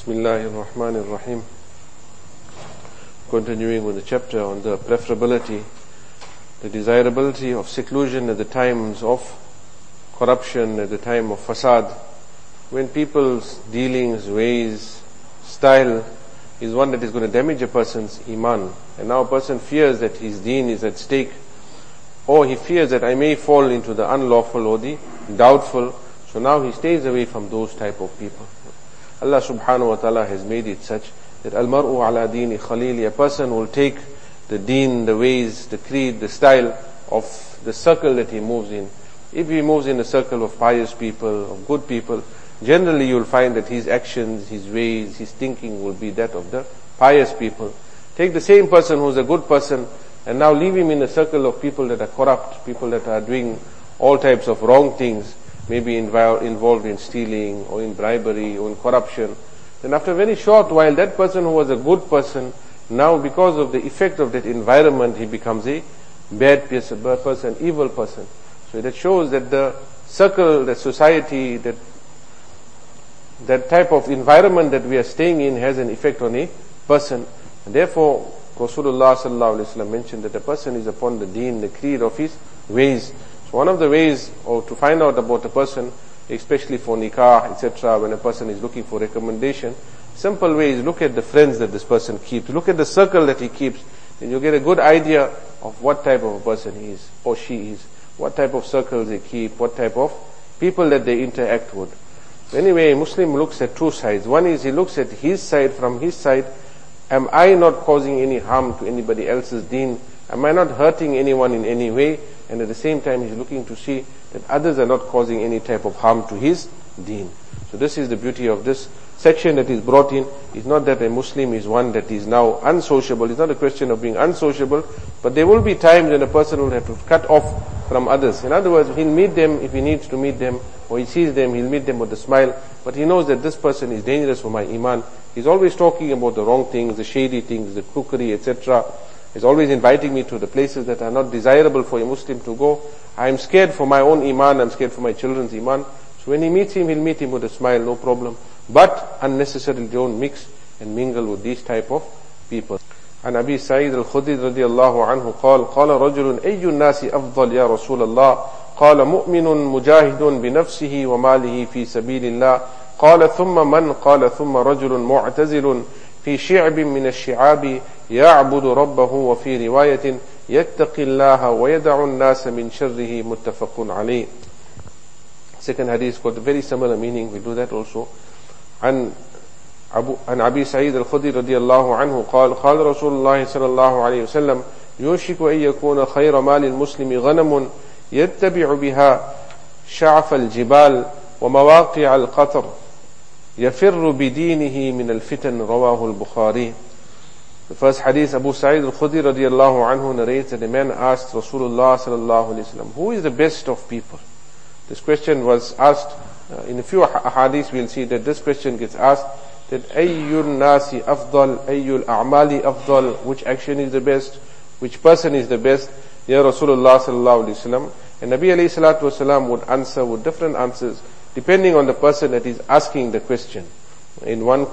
Bismillahir Rahmanir Rahim. Continuing with the chapter on the preferability, the desirability of seclusion at the times of corruption, at the time of fasad, when people's dealings, ways, style is one that is going to damage a person's iman. And now a person fears that his deen is at stake, or he fears that I may fall into the unlawful or the doubtful. So now he stays away from those type of people. Allah subhanahu wa ta'ala has made it such that al-mar'u ala dini khalili, a person will take the deen, the ways, the creed, the style of the circle that he moves in. If he moves in a circle of pious people, of good people, generally you'll find that his actions, his ways, his thinking will be that of the pious people. Take the same person who's a good person and now leave him in a circle of people that are corrupt, people that are doing all types of wrong things, maybe involved in stealing or in bribery or in corruption. Then after a very short while, that person who was a good person, now because of the effect of that environment, he becomes a bad person, evil person. So that shows that the circle, the society, that type of environment that we are staying in has an effect on a person. And therefore, Rasulullah sallallahu alaihi wasallam mentioned that a person is upon the deen, the creed of his ways. One of the ways, or to find out about a person, especially for nikah, etc., when a person is looking for recommendation, simple way is look at the friends that this person keeps, look at the circle that he keeps, and you get a good idea of what type of a person he is, or she is, what type of circles they keep, what type of people that they interact with. Anyway, a Muslim looks at two sides. One is he looks at his side, from his side, am I not causing any harm to anybody else's deen? Am I not hurting anyone in any way? And at the same time, he's looking to see that others are not causing any type of harm to his deen. So this is the beauty of this section that is brought in. It's not that a Muslim is one that is now unsociable. It's not a question of being unsociable, but there will be times when a person will have to cut off from others. In other words, he'll meet them if he needs to meet them, or he sees them, he'll meet them with a smile, but he knows that this person is dangerous for my iman. He's always talking about the wrong things, the shady things, the crookery, etc. He's always inviting me to the places that are not desirable for a Muslim to go. I'm scared for my own iman, I'm scared for my children's iman. So when he meets him, he'll meet him with a smile, no problem. But unnecessarily don't mix and mingle with these type of people. عن أبي سعيد الخدري رضي الله عنه قال قال رجل أي الناس أفضل يا رسول الله قال مؤمن مجاهد بنفسه وماله في سبيل الله قال ثم من قال ثم رجل معتزل في شعب من الشعاب يعبد ربه وفي رواية يتقي الله ويدع الناس من شره متفق عليه. Second hadith got a very similar meaning. We do that also. عن أبي سعيد الخدري رضي الله عنه قال قال رسول الله صلى الله عليه وسلم يوشك أن يكون خير مال المسلم غنم يتبع بها شعف الجبال ومواقع القطر يفر بدينه من الفتن رواه البخاري. The first hadith, Abu Sa'id al-Khudri radiallahu anhu narrates that a man asked Rasulullah sallallahu alayhi wasallam, who is the best of people? This question was asked, in a few hadiths we'll see that this question gets asked, that ayyul nasi afdal, ayyul a'mali afdal, which action is the best, which person is the best, ya Rasulullah sallallahu alayhi wasallam. And Nabi alayhi salatu wasalam would answer with different answers, depending on the person that is asking the question. In one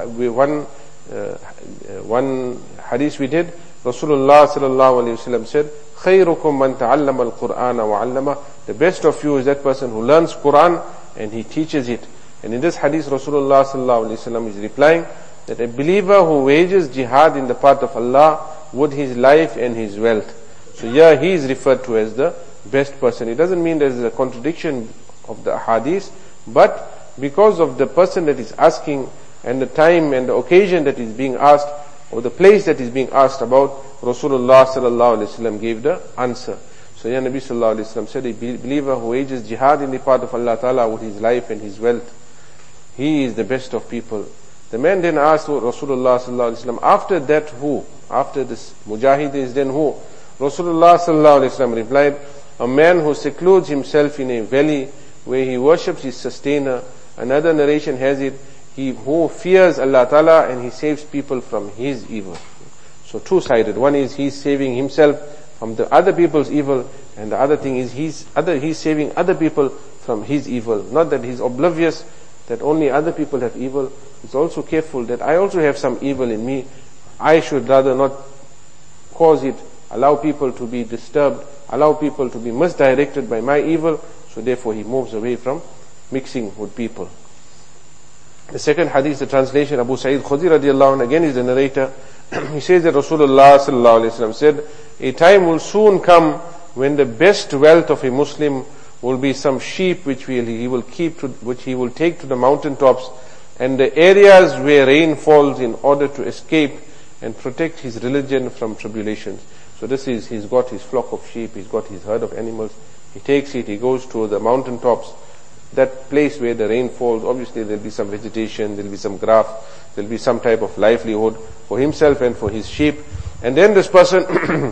hadith we did, Rasulullah sallallahu alayhi wasallam said, خَيْرُكُمْ مَنْ تَعَلَّمَ الْقُرْآنَ وَعَلَّمَهُ. The best of you is that person who learns Quran and he teaches it. And in this hadith, Rasulullah sallallahu alayhi wasallam is replying that a believer who wages jihad in the path of Allah with his life and his wealth. So here he is referred to as the best person. It doesn't mean there is a contradiction of the hadith, but because of the person that is asking and the time and the occasion that is being asked, or the place that is being asked about, Rasulullah sallallahu alaihi wasallam gave the answer. So Ya Nabi sallallahu alaihi wasallam said, a believer who wages jihad in the path of Allah Ta'ala with his life and his wealth, he is the best of people. The man then asked Rasulullah sallallahu alaihi wasallam, after that who? After this mujahid is then who? Rasulullah sallallahu alaihi wasallam replied, a man who secludes himself in a valley where he worships his sustainer. Another narration has it, he who fears Allah Ta'ala and he saves people from his evil. So two-sided. One is he's saving himself from the other people's evil, and the other thing is he's saving other people from his evil. Not that he's oblivious that only other people have evil, is also careful that I also have some evil in me. I should rather not cause it, allow people to be disturbed, allow people to be misdirected by my evil. So therefore he moves away from mixing with people. The second hadith, the translation, Abu Sa'id Khudri radiallahu anh, again is the narrator. He says that Rasulullah sallallahu alaihi wasallam said, a time will soon come when the best wealth of a Muslim will be some sheep which he will take to the mountaintops and the areas where rain falls in order to escape and protect his religion from tribulations. So he's got his flock of sheep, he's got his herd of animals, he takes it, he goes to the mountaintops, that place where the rain falls. Obviously there'll be some vegetation, there'll be some grass, there'll be some type of livelihood for himself and for his sheep. And then this person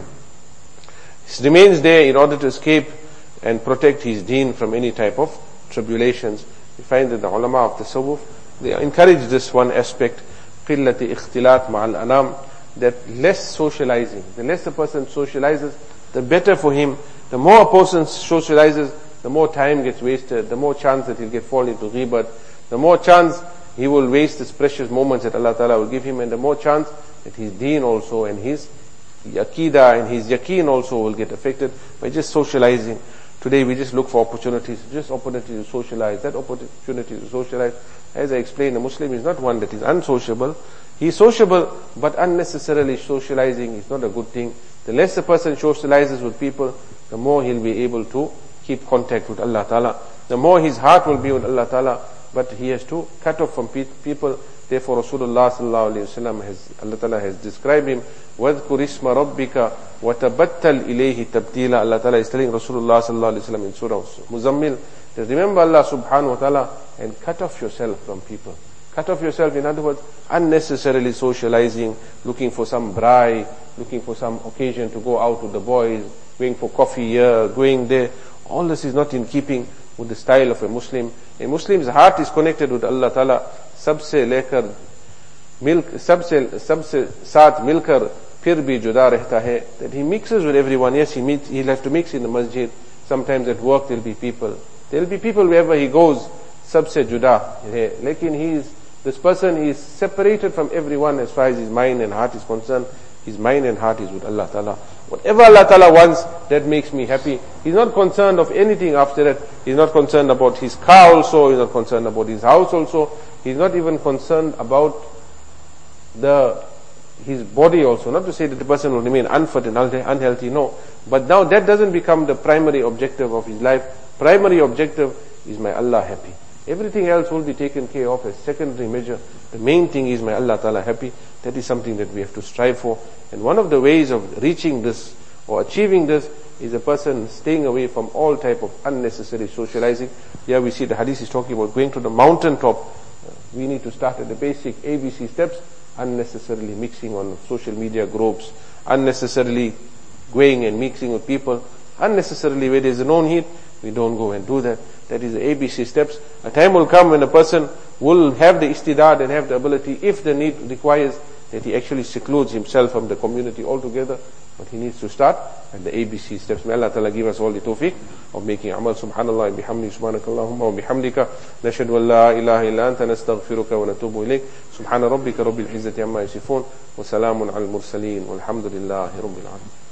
remains there in order to escape and protect his deen from any type of tribulations. We find that the ulama of the tasawwuf, they encourage this one aspect, qillati ikhtilat ma'al anam, that less socializing. The less the person socializes, the better for him. The more a person socializes, the more time gets wasted, the more chance that he'll fall into ghibat, the more chance he will waste his precious moments that Allah Ta'ala will give him, and the more chance that his deen also and his aqidah and his yaqeen also will get affected by just socializing. Today we just look for opportunities to socialize, that opportunity to socialize. As I explained, a Muslim is not one that is unsociable. He is sociable, but unnecessarily socializing is not a good thing. The less a person socializes with people, the more he'll be able to keep contact with Allah Ta'ala. The more his heart will be with Allah Ta'ala, but he has to cut off from people. Therefore Rasulullah sallallahu alaihi wasallam Allah Ta'ala has described him, وَذْكُرِ اسْمَ رَبِّكَ وَتَبَتَّلْ إِلَيْهِ تَبْتِيلًا. Allah Ta'ala is telling Rasulullah sallallahu alaihi wasallam in Surah Muzammil, that remember Allah subhanahu wa ta'ala and cut off yourself from people. Cut off yourself, in other words, unnecessarily socializing, looking for some braai, looking for some occasion to go out with the boys, going for coffee here, going there. All this is not in keeping with the style of a Muslim. A Muslim's heart is connected with Allah Ta'ala. सबसे लेकर साथ मिलकर फिर भी जुदा रहता है. That he mixes with everyone. Yes, he'll have to mix in the masjid. Sometimes at work there'll be people. There'll be people wherever he goes. सबसे जुदा है. लेकिन this person is separated from everyone as far as his mind and heart is concerned. His mind and heart is with Allah Ta'ala. Whatever Allah Ta'ala wants, that makes me happy. He's not concerned of anything after that. He's not concerned about his car also. He's not concerned about his house also. He's not even concerned about his body also. Not to say that the person will remain unfit and unhealthy, no. But now that doesn't become the primary objective of his life. Primary objective is my Allah happy. Everything else will be taken care of as secondary measure. The main thing is my Allah Ta'ala happy. That is something that we have to strive for. And one of the ways of reaching this or achieving this is a person staying away from all type of unnecessary socializing. Here we see the hadith is talking about going to the mountaintop. We need to start at the basic ABC steps, unnecessarily mixing on social media groups, unnecessarily going and mixing with people, unnecessarily where there is a known heat, we don't go and do that. That is the ABC steps. A time will come when a person will have the istidad and have the ability, if the need requires, that he actually secludes himself from the community altogether. But he needs to start at the ABC steps. May Allah Ta'ala give us all the tawfiq of making amal. Subhanallah wa bihamdi, subhanakallahumma wa bihamdika, nashhadu an la ilaha illa anta, nastaghfiruka wa natubu ilayk. Subhana rabbika rabbil izzati amma yasifun, wa salamun al mursaleen, walhamdulillahi rabbil alamin.